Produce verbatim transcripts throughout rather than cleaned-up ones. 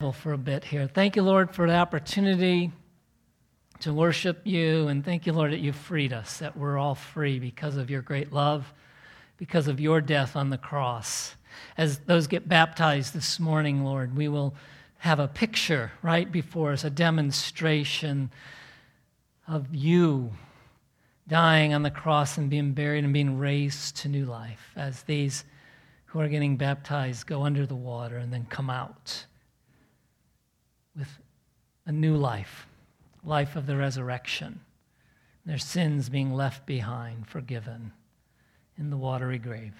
For a bit here. Thank you, Lord, for the opportunity to worship you, and thank you, Lord, that you freed us, that we're all free because of your great love, because of your death on the cross. As those get baptized this morning, Lord, we will have a picture right before us, a demonstration of you dying on the cross and being buried and being raised to new life as these who are getting baptized go under the water and then come out with a new life, life of the resurrection, their sins being left behind, forgiven in the watery grave.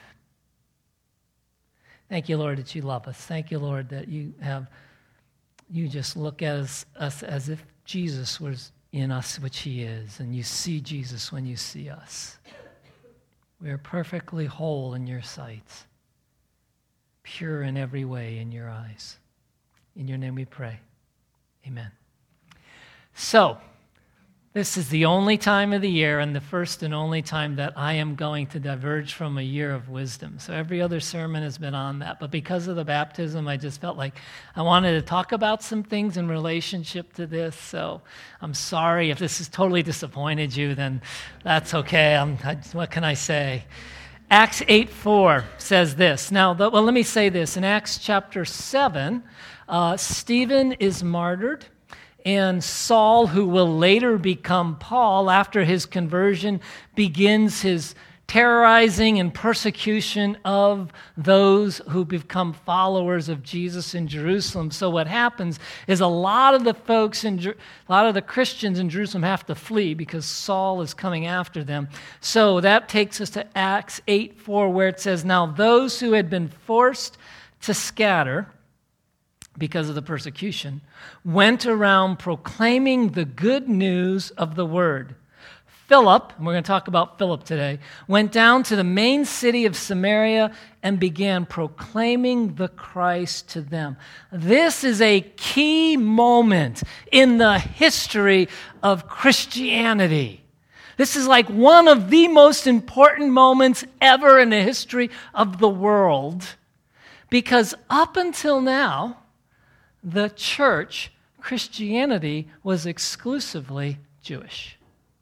Thank you, Lord, that you love us. Thank you, Lord, that you have, you just look at us, us as if Jesus was in us, which he is, and you see Jesus when you see us. We are perfectly whole in your sight, pure in every way in your eyes. In your name we pray. Amen. So, this is the only time of the year and the first and only time that I am going to diverge from a year of wisdom. So every other sermon has been on that. But because of the baptism, I just felt like I wanted to talk about some things in relationship to this. So I'm sorry if this has totally disappointed you, then that's okay. I'm, I, what can I say? Acts eight four says this. Now, the, well, let me say this. In Acts chapter seven, uh, Stephen is martyred, and Saul, who will later become Paul after his conversion, begins his terrorizing and persecution of those who become followers of Jesus in Jerusalem. So what happens is a lot of the folks, in a lot of the Christians in Jerusalem have to flee because Saul is coming after them. So that takes us to Acts eight four, where it says, "Now those who had been forced to scatter because of the persecution went around proclaiming the good news of the word. Philip," and we're going to talk about Philip today, "went down to the main city of Samaria and began proclaiming the Christ to them." This is a key moment in the history of Christianity. This is like one of the most important moments ever in the history of the world, because up until now, the church, Christianity, was exclusively Jewish.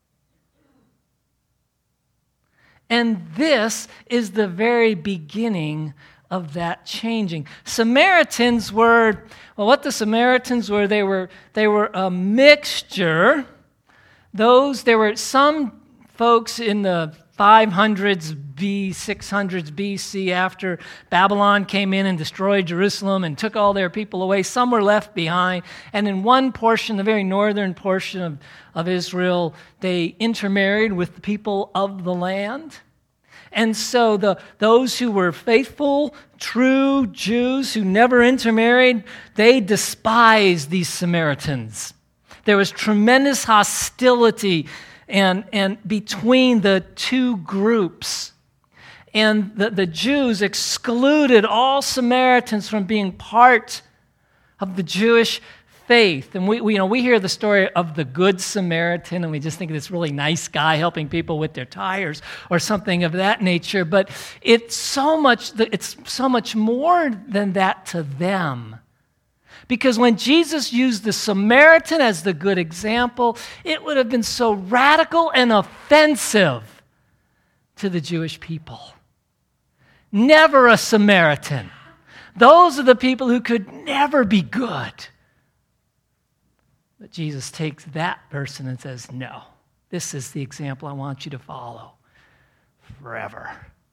And this is the very beginning of that changing. Samaritans were, well, what the Samaritans were, they were they were a mixture. Those, there were some folks in the five hundreds B, six hundreds B C, after Babylon came in and destroyed Jerusalem and took all their people away. Some were left behind. And in one portion, the very northern portion of, of Israel, they intermarried with the people of the land. And so the those who were faithful, true Jews who never intermarried, they despised these Samaritans. There was tremendous hostility and, and between the two groups. And the, the Jews excluded all Samaritans from being part of the Jewish faith. And we, we, you know, we hear the story of the Good Samaritan, and we just think of this really nice guy helping people with their tires or something of that nature. But it's so much, it's so much more than that to them. Because when Jesus used the Samaritan as the good example, it would have been so radical and offensive to the Jewish people. Never a Samaritan. Those are the people who could never be good. But Jesus takes that person and says, no, this is the example I want you to follow forever.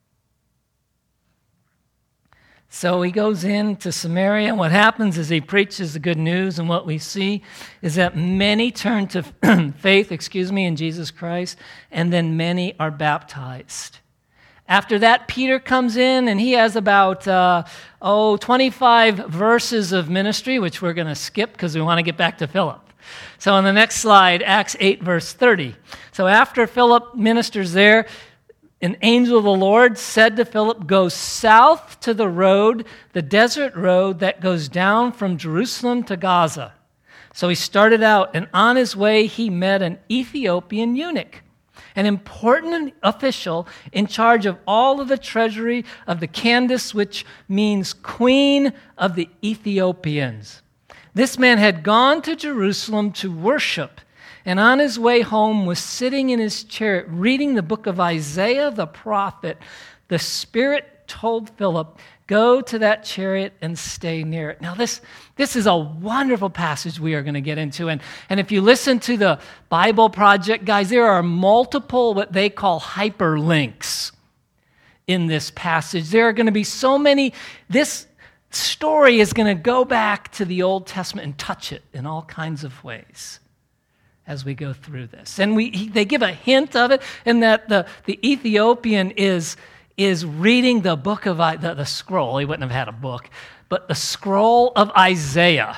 So he goes into Samaria, and what happens is he preaches the good news, and what we see is that many turn to faith, excuse me, in Jesus Christ, and then many are baptized. After that, Peter comes in, and he has about, uh, oh, twenty-five verses of ministry, which we're going to skip because we want to get back to Philip. So on the next slide, Acts eight, verse thirty. So after Philip ministers there, an angel of the Lord said to Philip, "Go south to the road, the desert road that goes down from Jerusalem to Gaza." So he started out, and on his way he met an Ethiopian eunuch, an important official in charge of all of the treasury of the Candace, which means Queen of the Ethiopians. This man had gone to Jerusalem to worship, and on his way home was sitting in his chariot reading the book of Isaiah the prophet. The Spirit told Philip, go to that chariot and stay near it. Now, this, this is a wonderful passage we are going to get into. And, and if you listen to the Bible Project, guys, there are multiple what they call hyperlinks in this passage. There are going to be so many. This story is going to go back to the Old Testament and touch it in all kinds of ways as we go through this. And we he, they give a hint of it in that the, the Ethiopian is is reading the book of, the, the scroll, he wouldn't have had a book, but the scroll of Isaiah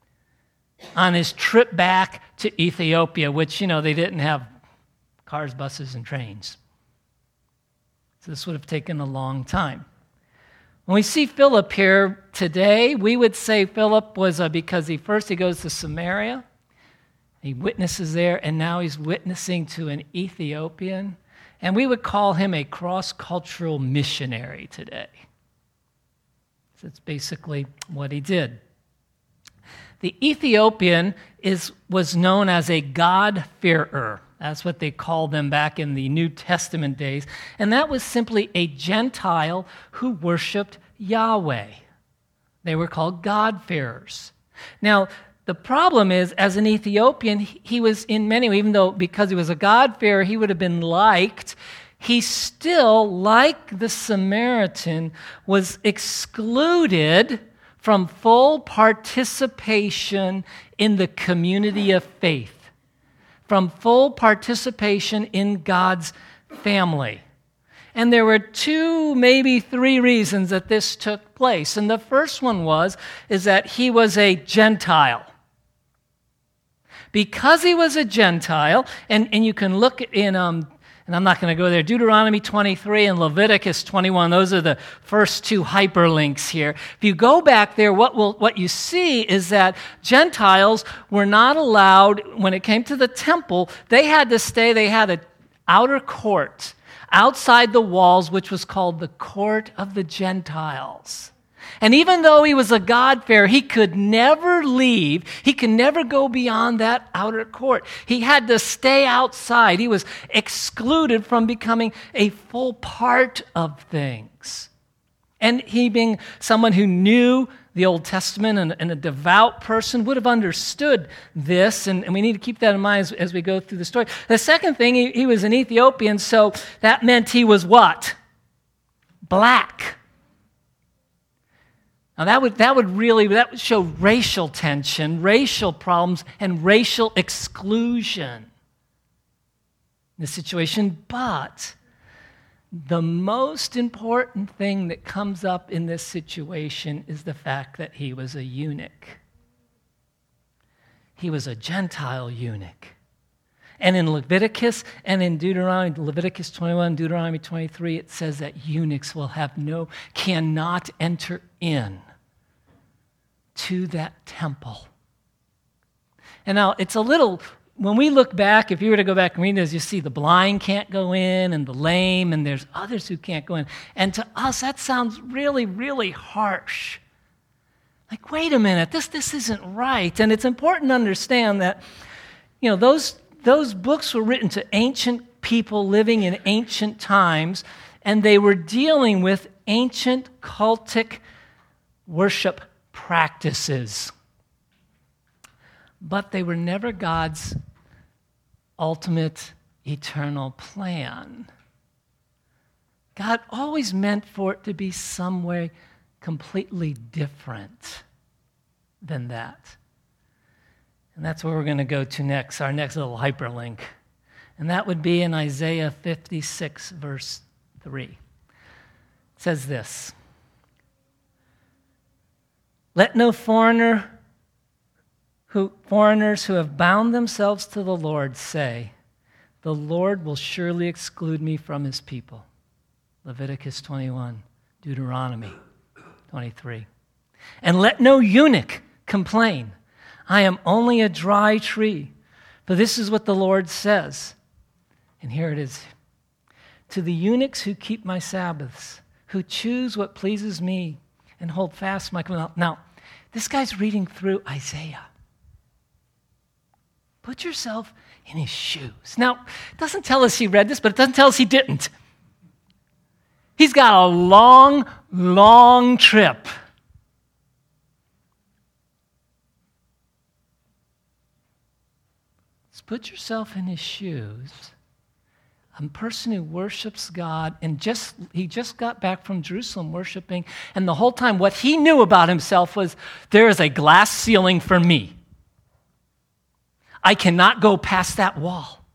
on his trip back to Ethiopia, which, you know, they didn't have cars, buses, and trains. So this would have taken a long time. When we see Philip here today, we would say Philip was a, because he first he goes to Samaria, he witnesses there, and now he's witnessing to an Ethiopian. And we would call him a cross-cultural missionary today. So that's basically what he did. The Ethiopian is, was known as a God-fearer. That's what they called them back in the New Testament days. And that was simply a Gentile who worshiped Yahweh. They were called God-fearers. Now, the problem is, as an Ethiopian, he was in many ways, even though because he was a God-fearer, he would have been liked, he still, like the Samaritan, was excluded from full participation in the community of faith, from full participation in God's family. And there were two, maybe three reasons that this took place. And the first one was, is that he was a Gentile. Because he was a Gentile, and, and you can look in, um, and I'm not going to go there, Deuteronomy twenty-three and Leviticus twenty-one, those are the first two hyperlinks here. If you go back there, what, will, what you see is that Gentiles were not allowed, when it came to the temple, they had to stay, they had an outer court outside the walls, which was called the court of the Gentiles. And even though he was a God-fearer, he could never leave. He could never go beyond that outer court. He had to stay outside. He was excluded from becoming a full part of things. And he, being someone who knew the Old Testament and, and a devout person, would have understood this, and, and we need to keep that in mind as, as we go through the story. The second thing, he, he was an Ethiopian, so that meant he was what? Black. Now that would that would really that would show racial tension, racial problems, and racial exclusion in the situation. But the most important thing that comes up in this situation is the fact that he was a eunuch. He was a Gentile eunuch. And in Leviticus and in Deuteronomy, Leviticus twenty-one, Deuteronomy twenty-three, it says that eunuchs will have no, cannot enter in to that temple. And now it's a little, when we look back, if you were to go back and read this, you see the blind can't go in and the lame, and there's others who can't go in. And to us, that sounds really, really harsh. Like, wait a minute, this, this isn't right. And it's important to understand that, you know, those Those books were written to ancient people living in ancient times, and they were dealing with ancient cultic worship practices. But they were never God's ultimate eternal plan. God always meant for it to be some way completely different than that. And that's where we're going to go to next, our next little hyperlink. And that would be in Isaiah fifty-six, verse three. It says this: Let no foreigner who foreigners who have bound themselves to the Lord say, the Lord will surely exclude me from his people. Leviticus twenty-one, Deuteronomy twenty-three. And let no eunuch complain, I am only a dry tree. For this is what the Lord says. And here it is. To the eunuchs who keep my Sabbaths, who choose what pleases me and hold fast my commandments. Now, This guy's reading through Isaiah. Put yourself in his shoes. Now, it doesn't tell us he read this, but it doesn't tell us he didn't. He's got a long, long trip. Let's put yourself in his shoes. A person who worships God, and just he just got back from Jerusalem worshiping, and the whole time what he knew about himself was, there is a glass ceiling for me. I cannot go past that wall.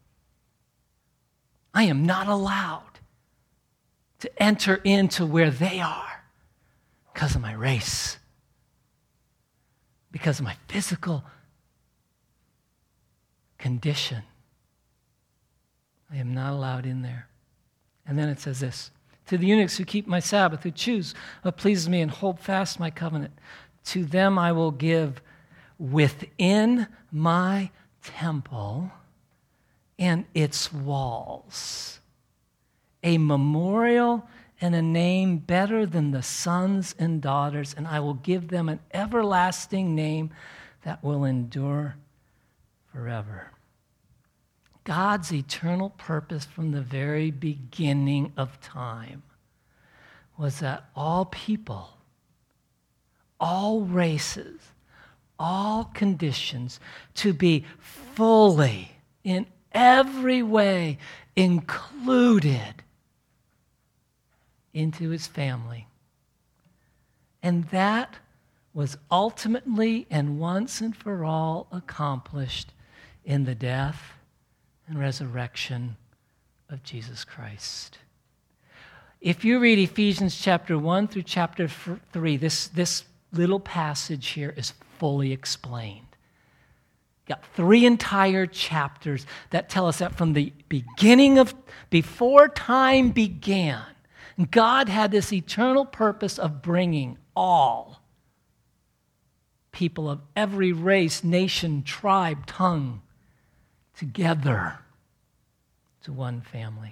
I am not allowed to enter into where they are because of my race, because of my physical condition. I am not allowed in there. And then it says this, to the eunuchs who keep my Sabbath, who choose what pleases me and hold fast my covenant, to them I will give within my temple and its walls a memorial and a name better than the sons and daughters, and I will give them an everlasting name that will endure forever. God's eternal purpose from the very beginning of time was that all people, all races, all conditions, to be fully, in every way, included into his family. And that was ultimately and once and for all accomplished in the death and resurrection of Jesus Christ. If you read Ephesians chapter one through chapter three, this, this little passage here is fully explained. Got three entire chapters that tell us that from the beginning of, before time began, God had this eternal purpose of bringing all people of every race, nation, tribe, tongue, together to one family.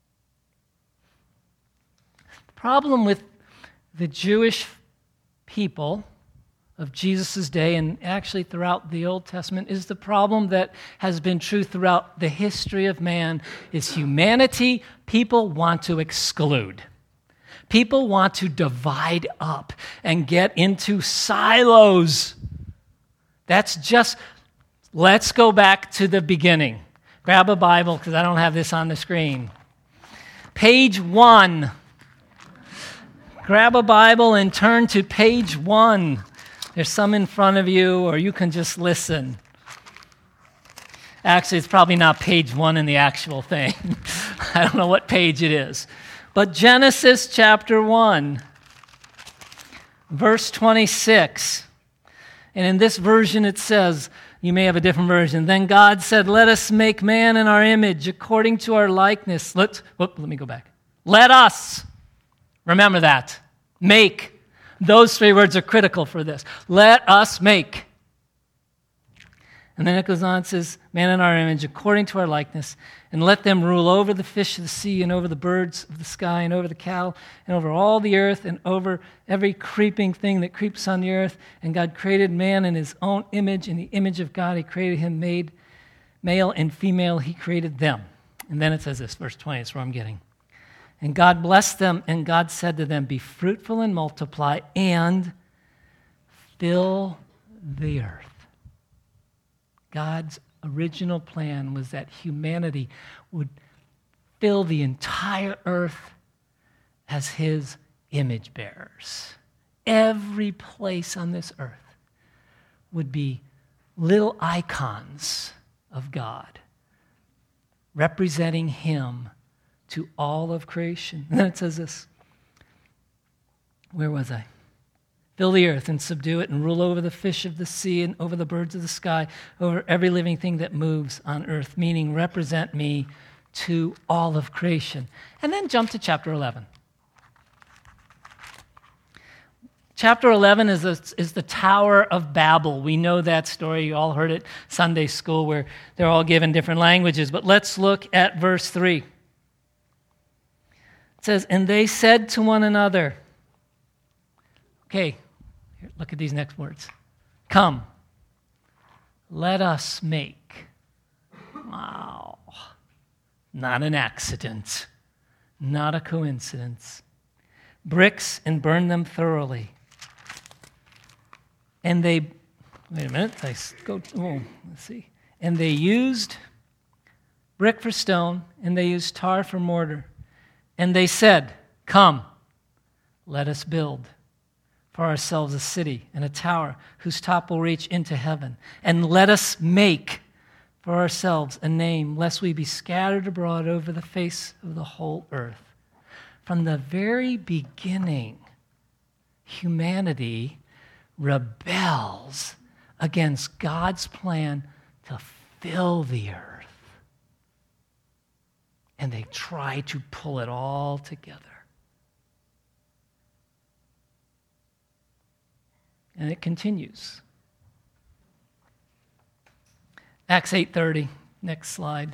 The problem with the Jewish people of Jesus' day, and actually throughout the Old Testament, is the problem that has been true throughout the history of man, is humanity. People want to exclude. People want to divide up and get into silos. That's just, let's go back to the beginning. Grab a Bible, because I don't have this on the screen. Page one. Grab a Bible and turn to page one. There's some in front of you, or you can just listen. Actually, it's probably not page one in the actual thing. I don't know what page it is. But Genesis chapter one, verse twenty-six. And in this version it says, you may have a different version, then God said, let us make man in our image, according to our likeness. Let's, whoop, let me go back. Let us. Remember that. Make. Those three words are critical for this. Let us make. And then it goes on, it says, man in our image, according to our likeness, and let them rule over the fish of the sea, and over the birds of the sky, and over the cattle, and over all the earth, and over every creeping thing that creeps on the earth. And God created man in his own image. In the image of God, he created him, made male and female, he created them. And then it says this, verse twenty, that's where I'm getting. And God blessed them, and God said to them, be fruitful and multiply, and fill the earth. God's original plan was that humanity would fill the entire earth as his image bearers. Every place on this earth would be little icons of God, representing him to all of creation. And then it says this. Where was I? Fill the earth and subdue it and rule over the fish of the sea and over the birds of the sky, over every living thing that moves on earth, meaning represent me to all of creation. And then jump to chapter eleven. Chapter eleven is, a, is the Tower of Babel. We know that story. You all heard it Sunday school where they're all given different languages. But let's look at verse three. It says, and they said to one another, okay, Here, look at these next words. Come, let us make. Wow. Not an accident. Not a coincidence. Bricks and burn them thoroughly. And they, wait a minute, I go, oh, let's see. And they used brick for stone, and they used tar for mortar. And they said, come, let us build for ourselves a city and a tower whose top will reach into heaven. And let us make for ourselves a name, lest we be scattered abroad over the face of the whole earth. From the very beginning, humanity rebels against God's plan to fill the earth. And they try to pull it all together. And it continues. Acts eight thirty, next slide.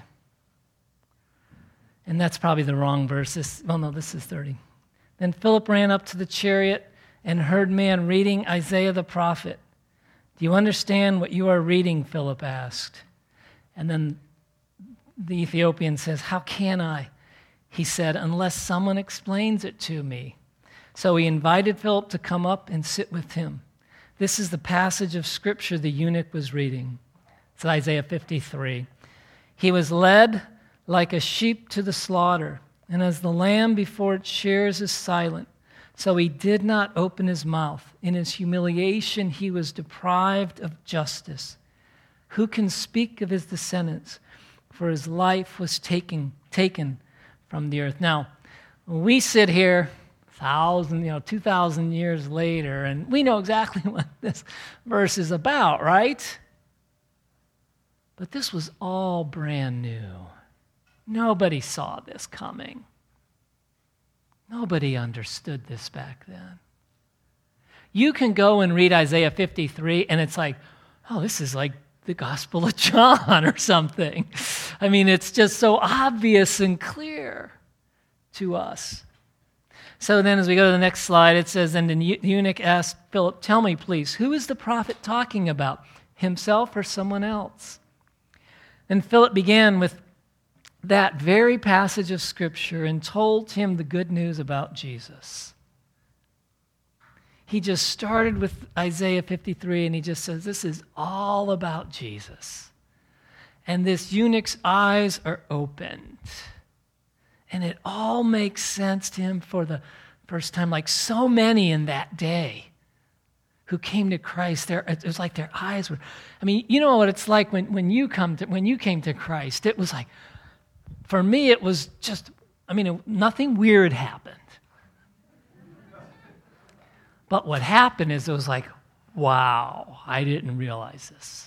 And that's probably the wrong verse. This, well, no, this is thirty. Then Philip ran up to the chariot and heard man reading Isaiah the prophet. Do you understand what you are reading? Philip asked. And then the Ethiopian says, how can I? He said, unless someone explains it to me. So he invited Philip to come up and sit with him. This is the passage of Scripture the eunuch was reading. It's Isaiah fifty-three. He was led like a sheep to the slaughter, and as the lamb before its shears is silent, so he did not open his mouth. In his humiliation he was deprived of justice. Who can speak of his descendants? For his life was taken, taken from the earth. Now, we sit here thousand, you know, two thousand years later, and we know exactly what this verse is about, right? But this was all brand new. Nobody saw this coming. Nobody understood this back then. You can go and read Isaiah fifty-three, and it's like, oh, this is like the Gospel of John or something. I mean, it's just so obvious and clear to us. So then as we go to the next slide, it says, and the eunuch asked Philip, tell me, please, who is the prophet talking about, himself or someone else? And Philip began with that very passage of Scripture and told him the good news about Jesus. He just started with Isaiah fifty-three, and he just says, this is all about Jesus. And this eunuch's eyes are opened. And it all makes sense to him for the first time, like so many in that day who came to Christ. Their, it was like their eyes were, I mean, you know what it's like when, when, you come to, when you came to Christ. It was like, for me, it was just, I mean, it, nothing weird happened. But what happened is it was like, wow, I didn't realize this.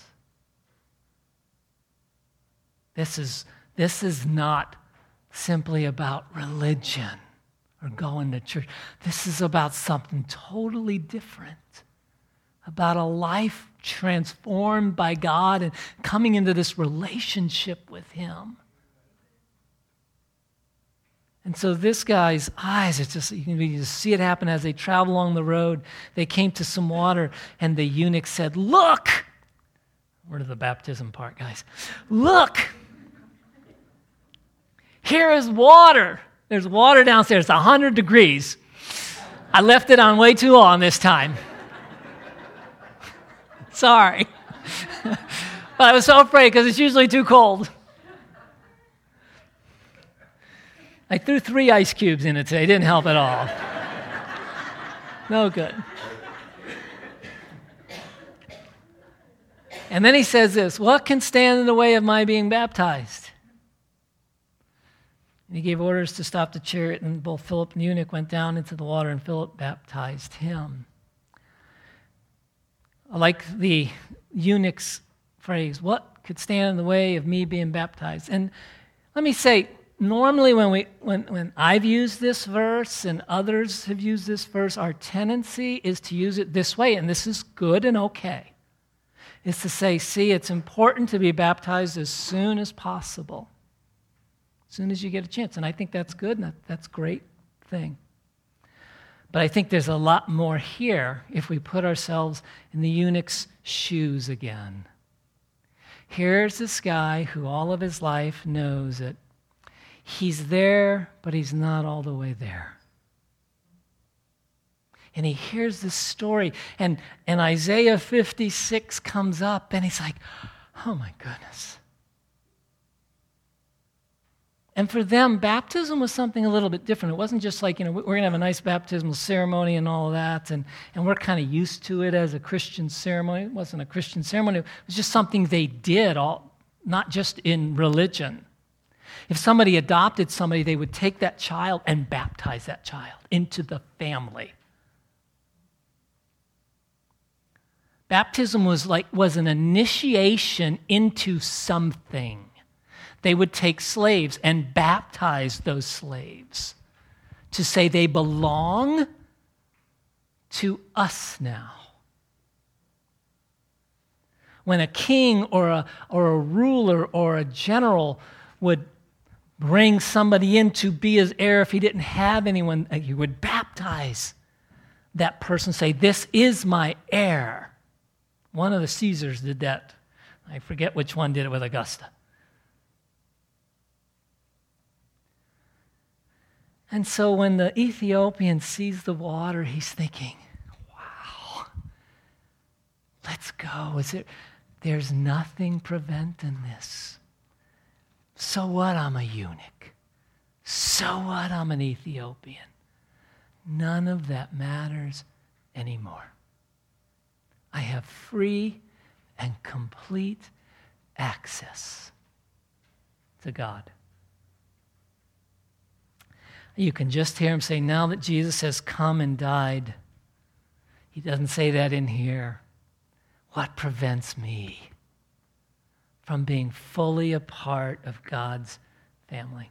This is, this is not simply about religion or going to church. This is about something totally different, about a life transformed by God and coming into this relationship with Him. And so this guy's eyes, it's just, you can you just see it happen as they travel along the road. They came to some water, and the eunuch said, look! Where to the baptism part, guys? Look! Here is water. There's water downstairs. It's one hundred degrees. I left it on way too long this time. Sorry. But I was so afraid because it's usually too cold. I threw three ice cubes in it today. It didn't help at all. No good. And then he says this, what can stand in the way of my being baptized? And he gave orders to stop the chariot, and both Philip and the eunuch went down into the water, and Philip baptized him. I like the eunuch's phrase, what could stand in the way of me being baptized? And let me say, normally when we when, when I've used this verse and others have used this verse, our tendency is to use it this way, and this is good and okay. Is to say, see, it's important to be baptized as soon as possible. As soon as you get a chance. And I think that's good, and that, that's a great thing. But I think there's a lot more here if we put ourselves in the eunuch's shoes again. Here's this guy who all of his life knows that he's there, but he's not all the way there. And he hears this story, and, and Isaiah fifty-six comes up, and he's like, oh my goodness. And for them, baptism was something a little bit different. It wasn't just like, you know, we're going to have a nice baptismal ceremony and all of that, and, and we're kind of used to it as a Christian ceremony. It wasn't a Christian ceremony. It was just something they did, all, not just in religion. If somebody adopted somebody, they would take that child and baptize that child into the family. Baptism was like was an initiation into something. They would take slaves and baptize those slaves to say they belong to us now. When a king or a, or a ruler or a general would bring somebody in to be his heir, if he didn't have anyone, he would baptize that person, say, this is my heir. One of the Caesars did that. I forget which one did it with Augusta. And so when the Ethiopian sees the water, he's thinking, wow, let's go. Is there, there's nothing preventing this. So what? I'm a eunuch. So what? I'm an Ethiopian. None of that matters anymore. I have free and complete access to God. You can just hear him say, now that Jesus has come and died, he doesn't say that in here. What prevents me from being fully a part of God's family?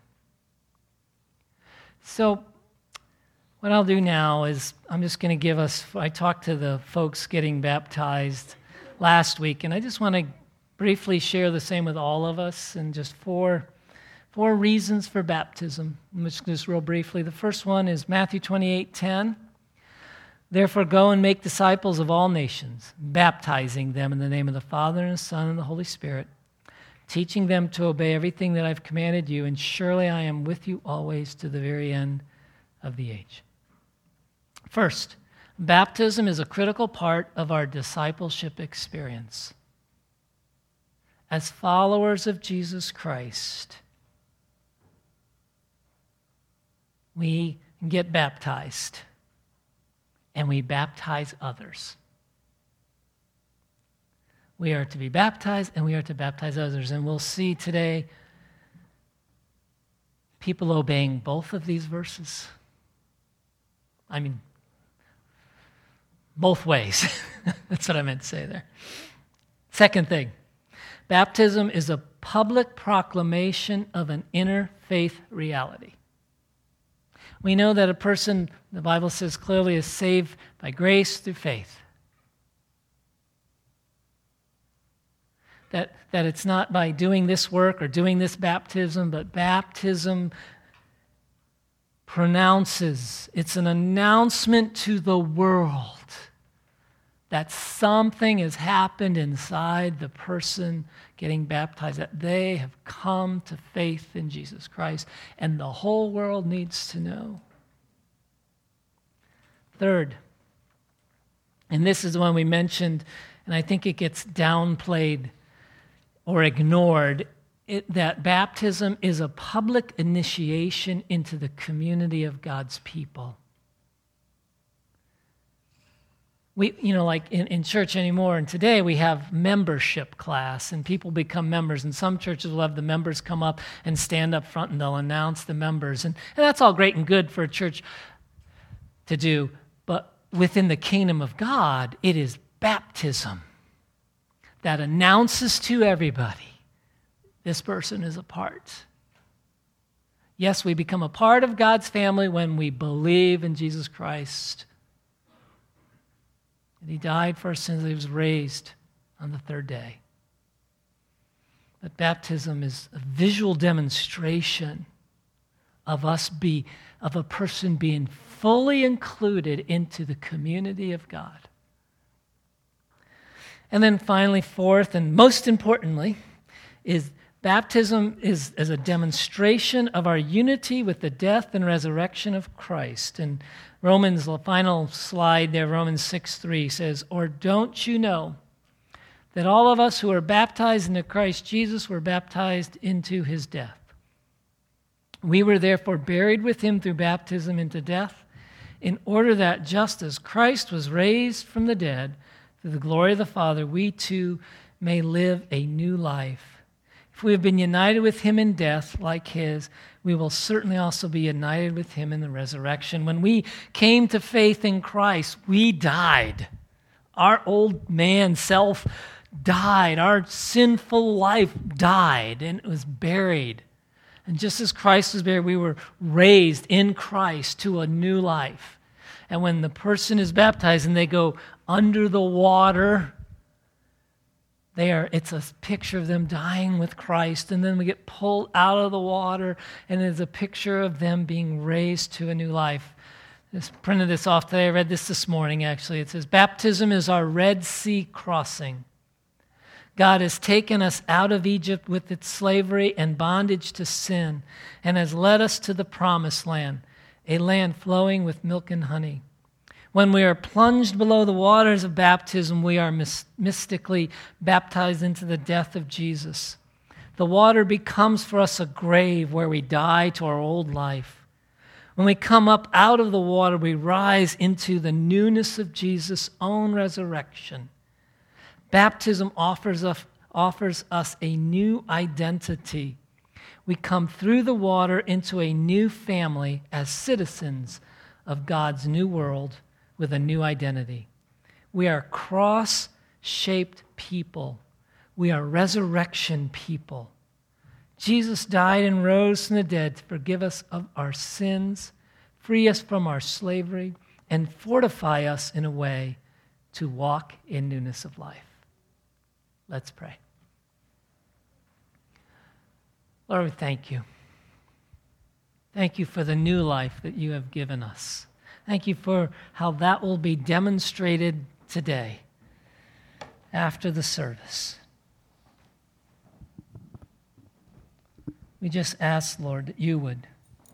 So what I'll do now is I'm just going to give us, I talked to the folks getting baptized last week, and I just want to briefly share the same with all of us, and just four Four reasons for baptism. Let's just real briefly. The first one is Matthew twenty-eight ten. Therefore go and make disciples of all nations, baptizing them in the name of the Father and the Son and the Holy Spirit, teaching them to obey everything that I've commanded you, and surely I am with you always to the very end of the age. First, baptism is a critical part of our discipleship experience. As followers of Jesus Christ, we get baptized, and we baptize others. We are to be baptized, and we are to baptize others. And we'll see today people obeying both of these verses. I mean, both ways. That's what I meant to say there. Second thing, baptism is a public proclamation of an inner faith reality. We know that a person, the Bible says clearly, is saved by grace through faith. That, that it's not by doing this work or doing this baptism, but baptism pronounces, it's an announcement to the world that something has happened inside the person getting baptized, that they have come to faith in Jesus Christ, and the whole world needs to know. Third, and this is the one we mentioned, and I think it gets downplayed or ignored, it, that baptism is a public initiation into the community of God's people. We, you know, like in, in church anymore, and today we have membership class, and people become members, and some churches will have the members come up and stand up front, and they'll announce the members, and, and that's all great and good for a church to do, but within the kingdom of God, it is baptism that announces to everybody, this person is a part. Yes, we become a part of God's family when we believe in Jesus Christ. And he died for our sins, he was raised on the third day. But baptism is a visual demonstration of us be, of a person being fully included into the community of God. And then finally, fourth and most importantly, is baptism is, is a demonstration of our unity with the death and resurrection of Christ. And Romans, the final slide there, Romans six three says, "Or don't you know that all of us who are baptized into Christ Jesus were baptized into his death? We were therefore buried with him through baptism into death, in order that just as Christ was raised from the dead through the glory of the Father, we too may live a new life. If we have been united with him in death like his, we will certainly also be united with him in the resurrection." When we came to faith in Christ, we died. Our old man self died. Our sinful life died, and it was buried. And just as Christ was buried, we were raised in Christ to a new life. And when the person is baptized and they go under the water, they are, it's a picture of them dying with Christ. And then we get pulled out of the water, and it's a picture of them being raised to a new life. I just printed this off today. I read this this morning, actually. It says, "Baptism is our Red Sea crossing. God has taken us out of Egypt with its slavery and bondage to sin and has led us to the promised land, a land flowing with milk and honey. When we are plunged below the waters of baptism, we are mis- mystically baptized into the death of Jesus. The water becomes for us a grave where we die to our old life. When we come up out of the water, we rise into the newness of Jesus' own resurrection. Baptism offers us, offers us a new identity. We come through the water into a new family as citizens of God's new world with a new identity. We are cross-shaped people. We are resurrection people. Jesus died and rose from the dead to forgive us of our sins, free us from our slavery, and fortify us in a way to walk in newness of life." Let's pray. Lord, we thank you. Thank you for the new life that you have given us. Thank you for how that will be demonstrated today after the service. We just ask, Lord, that you would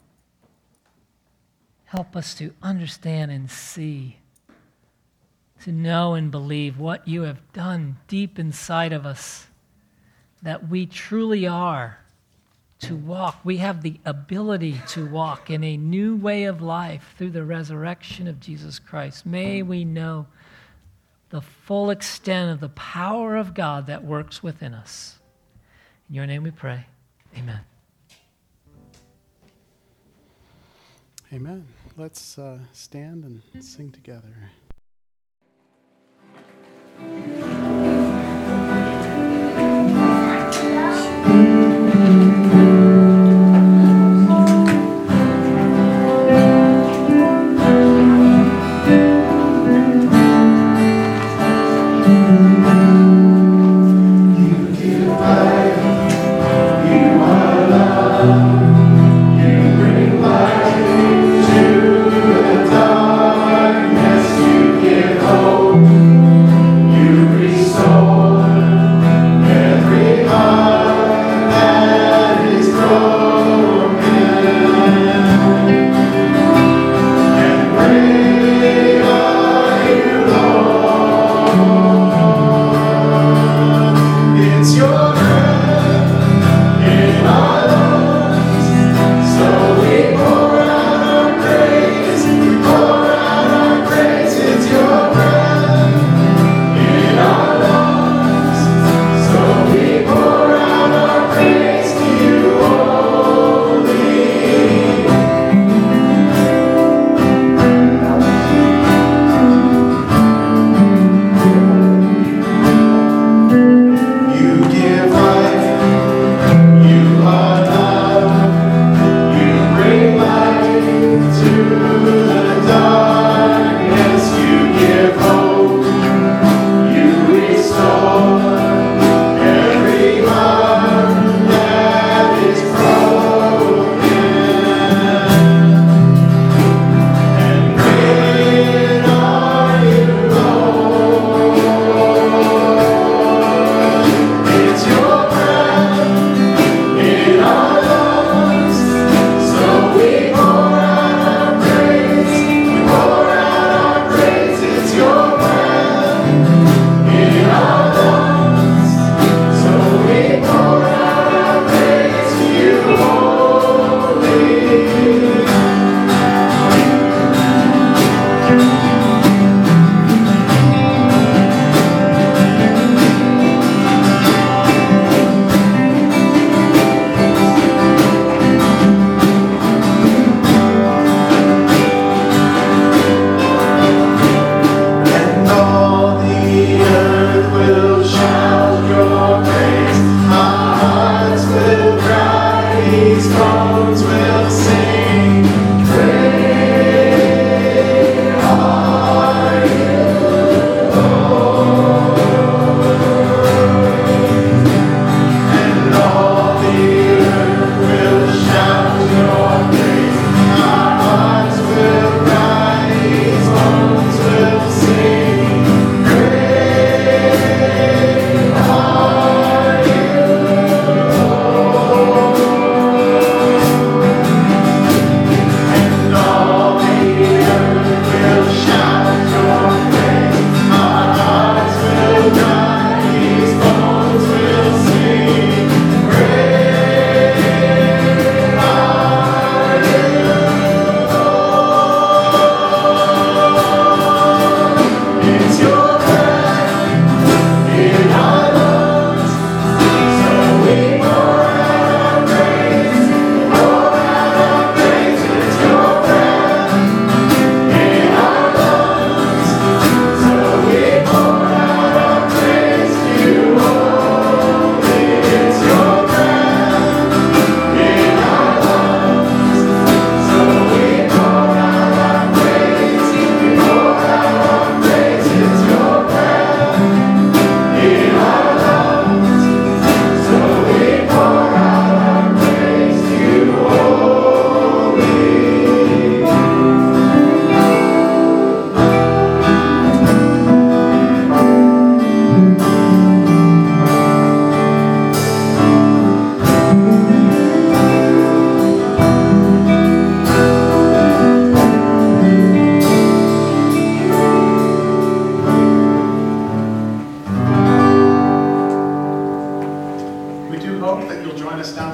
help us to understand and see, to know and believe what you have done deep inside of us, that we truly are to walk. We have the ability to walk in a new way of life through the resurrection of Jesus Christ. May we know the full extent of the power of God that works within us. In your name we pray. Amen. Amen. Let's uh, stand and sing together. You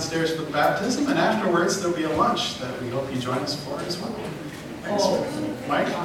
downstairs for the baptism, and afterwards there'll be a lunch that we hope you join us for as well. Thanks. Mike?